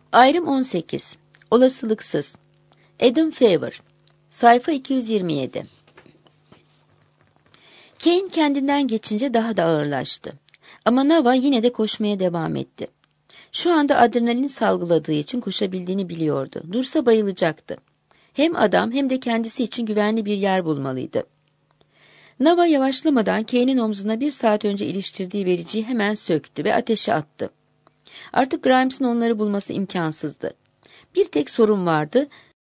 Ayrım 18. Olasılıksız. Adam Favor. Sayfa 227. Kane kendinden geçince daha da ağırlaştı. Ama Nava yine de koşmaya devam etti. Şu anda adrenalin salgıladığı için koşabildiğini biliyordu. Dursa bayılacaktı. Hem adam hem de kendisi için güvenli bir yer bulmalıydı. Nava yavaşlamadan Kane'in omzuna 1 saat önce iliştirdiği vericiyi hemen söktü ve ateşe attı. Artık Grimes'in onları bulması imkansızdı. Bir tek sorun vardı.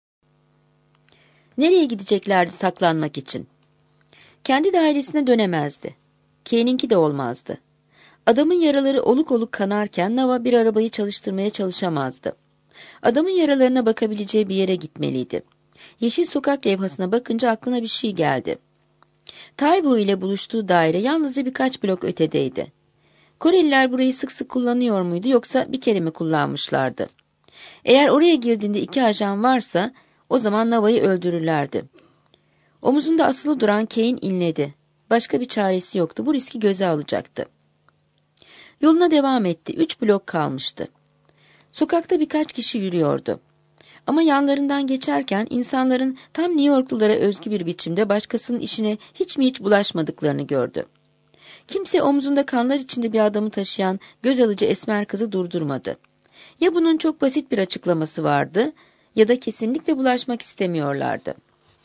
Nereye gideceklerdi saklanmak için? Kendi dairesine dönemezdi. Kane'inki de olmazdı. Adamın yaraları oluk oluk kanarken Nava bir arabayı çalıştırmaya çalışamazdı. Adamın yaralarına bakabileceği bir yere gitmeliydi. Yeşil sokak levhasına bakınca aklına bir şey geldi. Taybu ile buluştuğu daire yalnızca birkaç blok ötedeydi. Koreliler burayı sık sık kullanıyor muydu yoksa bir kere mi kullanmışlardı? Eğer oraya girdiğinde 2 ajan varsa o zaman Nava'yı öldürürlerdi. Omuzunda asılı duran Kane inledi. Başka bir çaresi yoktu. Bu riski göze alacaktı. Yoluna devam etti. 3 blok kalmıştı. Sokakta birkaç kişi yürüyordu. Ama yanlarından geçerken insanların tam New Yorklulara özgü bir biçimde başkasının işine hiç bulaşmadıklarını gördü. Kimse omzunda kanlar içinde bir adamı taşıyan göz alıcı esmer kızı durdurmadı. Ya bunun çok basit bir açıklaması vardı ya da kesinlikle bulaşmak istemiyorlardı.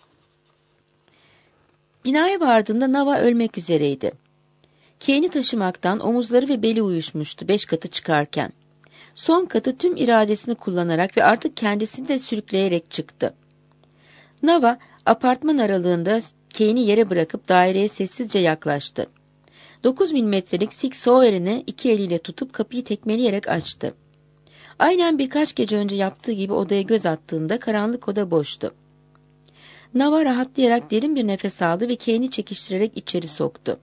Binaya vardığında Nava ölmek üzereydi. Kane'i taşımaktan omuzları ve beli uyuşmuştu 5 katı çıkarken. Son katı tüm iradesini kullanarak ve artık kendisini de sürükleyerek çıktı. Nava apartman aralığında Kane'i yere bırakıp daireye sessizce yaklaştı. 9 milimetrelik Sig Sauer'ini 2 eliyle tutup kapıyı tekmeleyerek açtı. Aynen birkaç gece önce yaptığı gibi odaya göz attığında karanlık oda boştu. Nava rahatlayarak derin bir nefes aldı ve Kane'i çekiştirerek içeri soktu.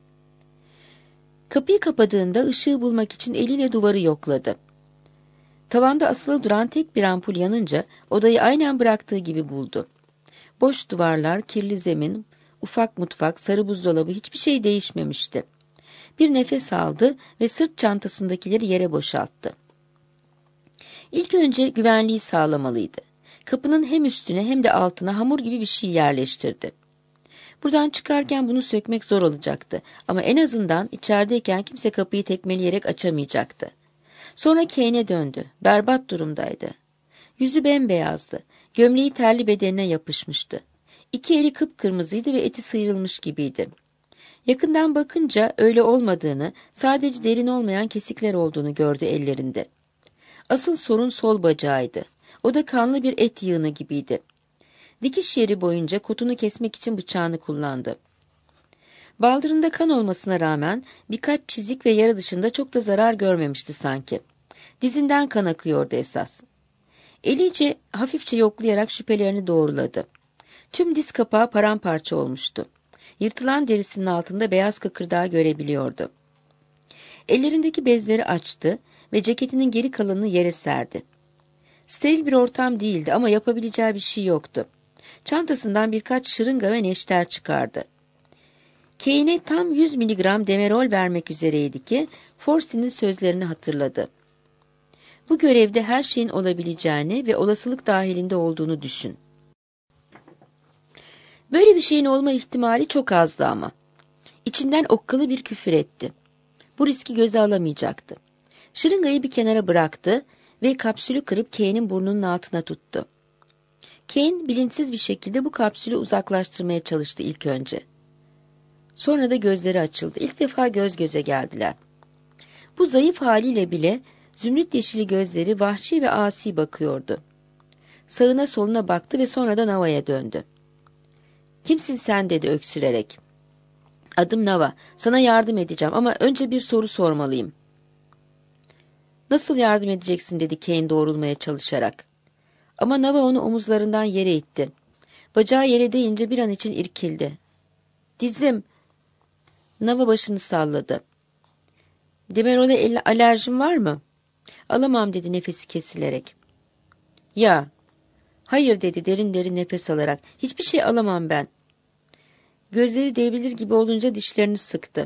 Kapıyı kapadığında ışığı bulmak için eliyle duvarı yokladı. Tavanda asılı duran tek bir ampul yanınca odayı aynen bıraktığı gibi buldu. Boş duvarlar, kirli zemin, ufak mutfak, sarı buzdolabı hiçbir şey değişmemişti. Bir nefes aldı ve sırt çantasındakileri yere boşalttı. İlk önce güvenliği sağlamalıydı. Kapının hem üstüne hem de altına hamur gibi bir şey yerleştirdi. Buradan çıkarken bunu sökmek zor olacaktı ama en azından içerideyken kimse kapıyı tekmeleyerek açamayacaktı. Sonra Kane'e döndü. Berbat durumdaydı. Yüzü bembeyazdı. Gömleği terli bedenine yapışmıştı. 2 eli kıpkırmızıydı ve eti sıyrılmış gibiydi. Yakından bakınca öyle olmadığını, sadece derin olmayan kesikler olduğunu gördü ellerinde. Asıl sorun sol bacağıydı. O da kanlı bir et yığını gibiydi. Dikiş yeri boyunca kotunu kesmek için bıçağını kullandı. Baldırında kan olmasına rağmen birkaç çizik ve yara dışında çok da zarar görmemişti sanki. Dizinden kan akıyordu esas. Elice hafifçe yoklayarak şüphelerini doğruladı. Tüm diz kapağı paramparça olmuştu. Yırtılan derisinin altında beyaz kıkırdağı görebiliyordu. Ellerindeki bezleri açtı ve ceketinin geri kalanını yere serdi. Steril bir ortam değildi ama yapabileceği bir şey yoktu. Çantasından birkaç şırınga ve neşter çıkardı. Kane'e tam 100 miligram demerol vermek üzereydi ki Forstey'nin sözlerini hatırladı. Bu görevde her şeyin olabileceğini ve olasılık dahilinde olduğunu düşün. Böyle bir şeyin olma ihtimali çok azdı ama. İçinden okkalı bir küfür etti. Bu riski göze alamayacaktı. Şırıngayı bir kenara bıraktı ve kapsülü kırıp Kane'in burnunun altına tuttu. Kane bilinçsiz bir şekilde bu kapsülü uzaklaştırmaya çalıştı ilk önce. Sonra da gözleri açıldı. İlk defa göz göze geldiler. Bu zayıf haliyle bile zümrüt yeşili gözleri vahşi ve asi bakıyordu. Sağına soluna baktı ve sonra da Nava'ya döndü. "Kimsin sen?" dedi öksürerek. "Adım Nava. Sana yardım edeceğim ama önce bir soru sormalıyım." "Nasıl yardım edeceksin?" dedi Kane doğrulmaya çalışarak. Ama Nava onu omuzlarından yere itti. Bacağı yere değince bir an için irkildi. "Dizim." Nava başını salladı. "Demerol'e alerjin var mı?" "Alamam." dedi nefesi kesilerek. "Ya." "Hayır." dedi derin derin nefes alarak. "Hiçbir şey alamam ben." Gözleri devrilir gibi olunca dişlerini sıktı.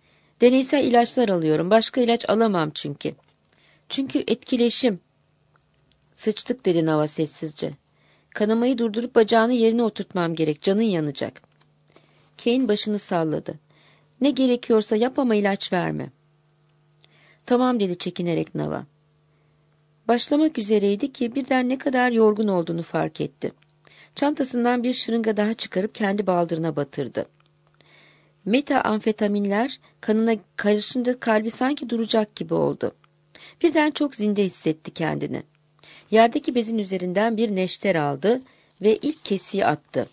"Deneysel ilaçlar alıyorum. Başka ilaç alamam çünkü. Çünkü etkileşim." Sıçtık dedi Nava sessizce. Kanamayı durdurup bacağını yerine oturtmam gerek. Canın yanacak. Kane başını salladı. Ne gerekiyorsa yap ama ilaç verme. Tamam dedi çekinerek Nava. Başlamak üzereydi ki birden ne kadar yorgun olduğunu fark etti. Çantasından bir şırınga daha çıkarıp kendi baldırına batırdı. Metamfetaminler kanına karışınca kalbi sanki duracak gibi oldu. Birden çok zinde hissetti kendini. Yerdeki bezin üzerinden bir neşter aldı ve ilk kesiği attı.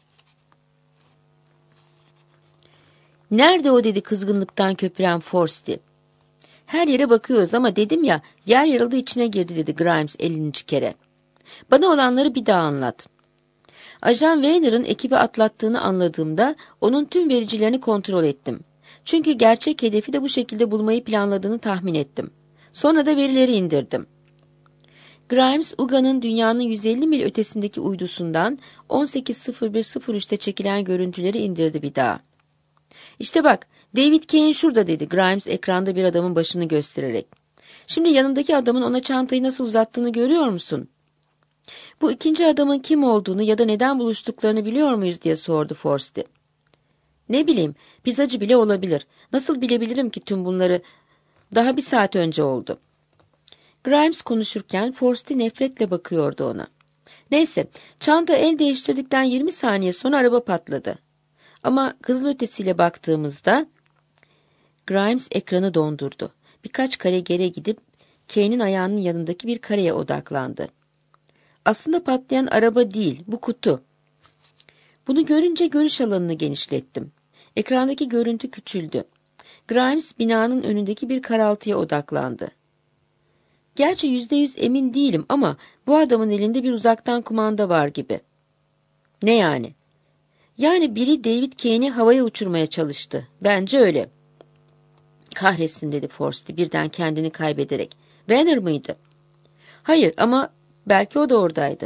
Nerede o dedi kızgınlıktan köpüren Forsythe. Her yere bakıyoruz ama dedim ya, yer yarıldı içine girdi dedi Grimes 50. kere. Bana olanları bir daha anlat. Ajan Weyner'ın ekibi atlattığını anladığımda onun tüm vericilerini kontrol ettim. Çünkü gerçek hedefi de bu şekilde bulmayı planladığını tahmin ettim. Sonra da verileri indirdim. Grimes, UGA'nın dünyanın 150 mil ötesindeki uydusundan 18.01.03'te çekilen görüntüleri indirdi bir daha. İşte bak, David Kane şurada dedi Grimes ekranda bir adamın başını göstererek. Şimdi yanındaki adamın ona çantayı nasıl uzattığını görüyor musun? Bu ikinci adamın kim olduğunu ya da neden buluştuklarını biliyor muyuz diye sordu Forsythe. Ne bileyim, pizzacı bile olabilir. Nasıl bilebilirim ki tüm bunları? Daha bir saat önce oldu. Grimes konuşurken Forsythe nefretle bakıyordu ona. Neyse, çanta el değiştirdikten 20 saniye sonra araba patladı. Ama kızılötesiyle baktığımızda Grimes ekranı dondurdu. Birkaç kare geri gidip Kane'in ayağının yanındaki bir kareye odaklandı. Aslında patlayan araba değil, bu kutu. Bunu görünce görüş alanını genişlettim. Ekrandaki görüntü küçüldü. Grimes binanın önündeki bir karaltıya odaklandı. Gerçi %100 emin değilim ama bu adamın elinde bir uzaktan kumanda var gibi. Ne yani? Yani biri David Kane'i havaya uçurmaya çalıştı. Bence öyle. Kahretsin dedi Forsythe birden kendini kaybederek. Weyner mıydı? Hayır ama belki o da oradaydı.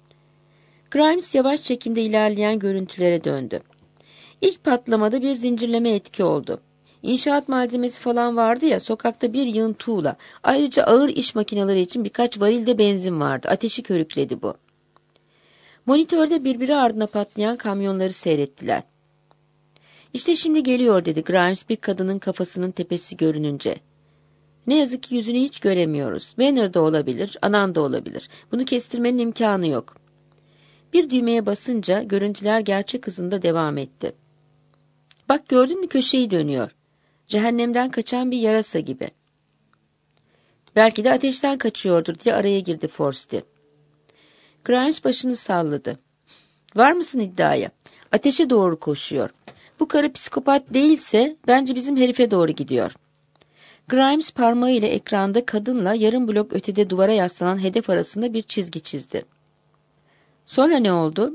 Grimes yavaş çekimde ilerleyen görüntülere döndü. İlk patlamada bir zincirleme etki oldu. İnşaat malzemesi falan vardı ya, sokakta bir yığın tuğla. Ayrıca ağır iş makineleri için birkaç varil de benzin vardı. Ateşi körükledi bu. Monitörde birbiri ardına patlayan kamyonları seyrettiler. İşte şimdi geliyor dedi Grimes bir kadının kafasının tepesi görününce. Ne yazık ki yüzünü hiç göremiyoruz. Weyner da olabilir, anan da olabilir. Bunu kestirmenin imkanı yok. Bir düğmeye basınca görüntüler gerçek hızında devam etti. Bak gördün mü, köşeyi dönüyor. Cehennemden kaçan bir yarasa gibi. Belki de ateşten kaçıyordur diye araya girdi Forsythe. Grimes başını salladı. Var mısın iddiaya? Ateşe doğru koşuyor. Bu karı psikopat değilse bence bizim herife doğru gidiyor. Grimes parmağıyla ekranda kadınla yarım blok ötede duvara yaslanan hedef arasında bir çizgi çizdi. Sonra ne oldu?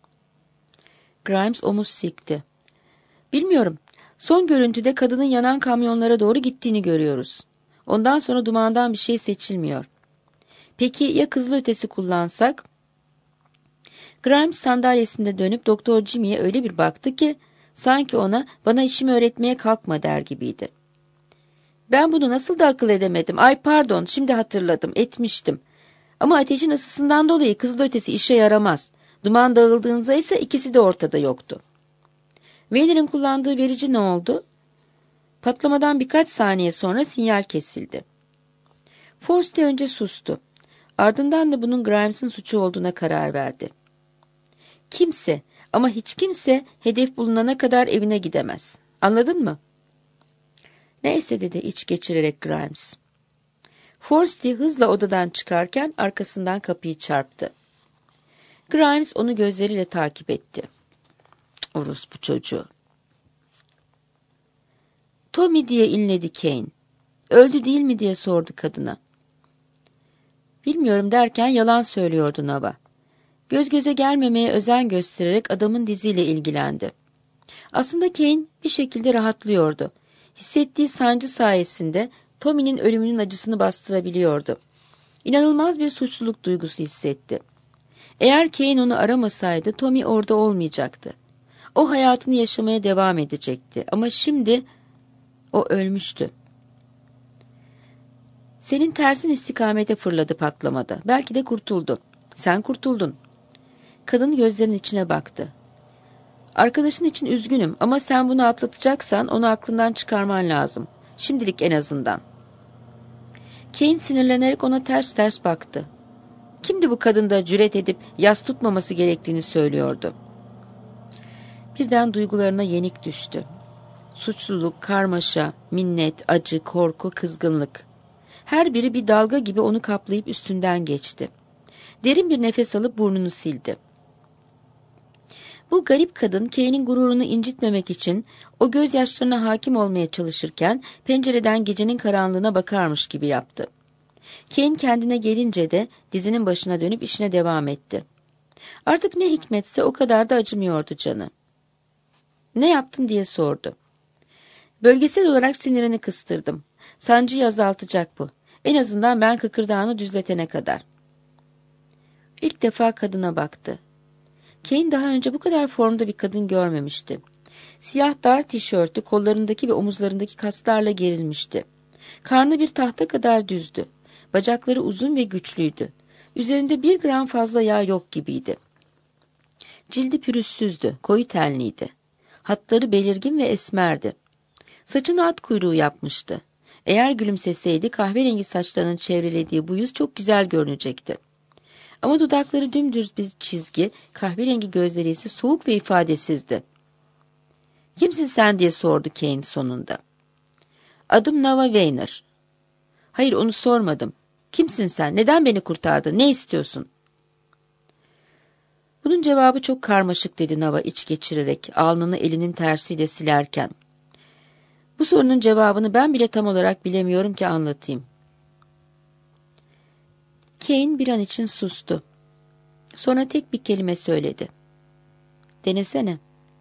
Grimes omuz silkti. Bilmiyorum. Son görüntüde kadının yanan kamyonlara doğru gittiğini görüyoruz. Ondan sonra dumandan bir şey seçilmiyor. Peki ya kızılötesi kullansak? Grimes sandalyesinde dönüp Doktor Jimmy'ye öyle bir baktı ki sanki ona bana işimi öğretmeye kalkma der gibiydi. Ben bunu nasıl da akıl edemedim. Ay pardon, şimdi hatırladım, etmiştim. Ama ateşin ısısından dolayı kızılötesi işe yaramaz. Duman dağıldığında ise ikisi de ortada yoktu. Weyner'ın kullandığı verici ne oldu? Patlamadan birkaç saniye sonra sinyal kesildi. Forsythe önce sustu. Ardından da bunun Grimes'ın suçu olduğuna karar verdi. Kimse ama hiç kimse hedef bulunana kadar evine gidemez. Anladın mı? Neyse dedi iç geçirerek Grimes. Forsythe hızla odadan çıkarken arkasından kapıyı çarptı. Grimes onu gözleriyle takip etti. Orospu çocuğu. Tommy diye inledi Kane. Öldü değil mi diye sordu kadına. Bilmiyorum derken yalan söylüyordu Nava. Göz göze gelmemeye özen göstererek adamın diziyle ilgilendi. Aslında Kane bir şekilde rahatlıyordu. Hissettiği sancı sayesinde Tommy'nin ölümünün acısını bastırabiliyordu. İnanılmaz bir suçluluk duygusu hissetti. Eğer Kane onu aramasaydı Tommy orada olmayacaktı. O hayatını yaşamaya devam edecekti ama şimdi o ölmüştü. Senin tersin istikamete fırladı patlamada. Belki de kurtuldu. Sen kurtuldun. Kadın gözlerinin içine baktı. Arkadaşın için üzgünüm ama sen bunu atlatacaksan onu aklından çıkarman lazım. Şimdilik en azından. Kane sinirlenerek ona ters ters baktı. Kimdi bu kadın da cüret edip yas tutmaması gerektiğini söylüyordu? Birden duygularına yenik düştü. Suçluluk, karmaşa, minnet, acı, korku, kızgınlık. Her biri bir dalga gibi onu kaplayıp üstünden geçti. Derin bir nefes alıp burnunu sildi. Bu garip kadın Kane'in gururunu incitmemek için o gözyaşlarına hakim olmaya çalışırken pencereden gecenin karanlığına bakarmış gibi yaptı. Kane kendine gelince de dizinin başına dönüp işine devam etti. Artık ne hikmetse o kadar da acımıyordu canı. Ne yaptın diye sordu. Bölgesel olarak sinirini kıstırdım. Sancıyı azaltacak bu. En azından ben kıkırdağını düzletene kadar. İlk defa kadına baktı. Kane daha önce bu kadar formda bir kadın görmemişti. Siyah dar tişörtü kollarındaki ve omuzlarındaki kaslarla gerilmişti. Karnı bir tahta kadar düzdü. Bacakları uzun ve güçlüydü. Üzerinde 1 gram fazla yağ yok gibiydi. Cildi pürüzsüzdü, koyu tenliydi. Hatları belirgin ve esmerdi. Saçını at kuyruğu yapmıştı. Eğer gülümseseydi kahverengi saçlarının çevrelediği bu yüz çok güzel görünecekti. Ama dudakları dümdüz bir çizgi, kahverengi gözleri ise soğuk ve ifadesizdi. "Kimsin sen?" diye sordu Kane sonunda. "Adım Nava Weiner." "Hayır, onu sormadım. Kimsin sen? Neden beni kurtardın? Ne istiyorsun?" "Bunun cevabı çok karmaşık," dedi Nava iç geçirerek, alnını elinin tersiyle silerken. "Bu sorunun cevabını ben bile tam olarak bilemiyorum ki anlatayım." Kane bir an için sustu. Sonra tek bir kelime söyledi. "Denesene."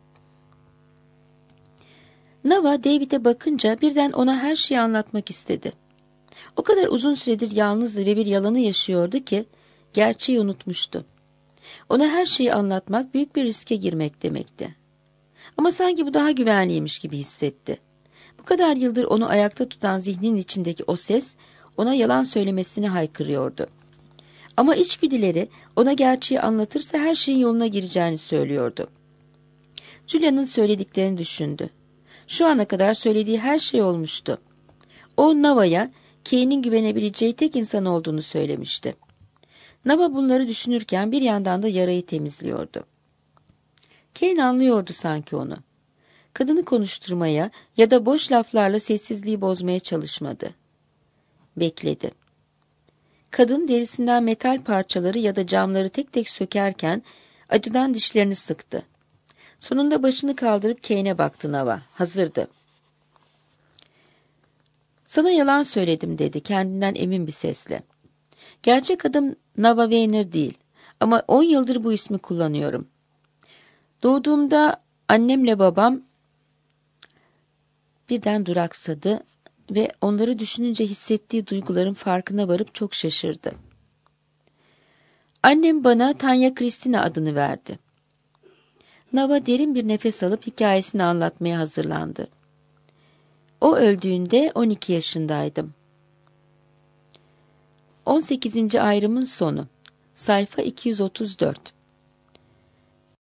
Nava David'e bakınca birden ona her şeyi anlatmak istedi. O kadar uzun süredir yalnızdı ve bir yalanı yaşıyordu ki gerçeği unutmuştu. Ona her şeyi anlatmak büyük bir riske girmek demekti. Ama sanki bu daha güvenliymiş gibi hissetti. Bu kadar yıldır onu ayakta tutan zihninin içindeki o ses ona yalan söylemesini haykırıyordu. Ama içgüdüleri ona gerçeği anlatırsa her şeyin yoluna gireceğini söylüyordu. Julia'nın söylediklerini düşündü. Şu ana kadar söylediği her şey olmuştu. O Nava'ya Kane'in güvenebileceği tek insan olduğunu söylemişti. Nava bunları düşünürken bir yandan da yarayı temizliyordu. Kane anlıyordu sanki onu. Kadını konuşturmaya ya da boş laflarla sessizliği bozmaya çalışmadı. Bekledi. Kadın derisinden metal parçaları ya da camları tek tek sökerken acıdan dişlerini sıktı. Sonunda başını kaldırıp Kane'e baktı Nava. Hazırdı. "Sana yalan söyledim," dedi kendinden emin bir sesle. "Gerçek adım Nava Weiner değil ama 10 yıldır bu ismi kullanıyorum. Doğduğumda annemle babam..." Birden duraksadı ve onları düşününce hissettiği duyguların farkına varıp çok şaşırdı. "Annem bana Tanya Kristina adını verdi." Nava derin bir nefes alıp hikayesini anlatmaya hazırlandı. "O öldüğünde 12 yaşındaydım." 18. ayrımın sonu. Sayfa 234.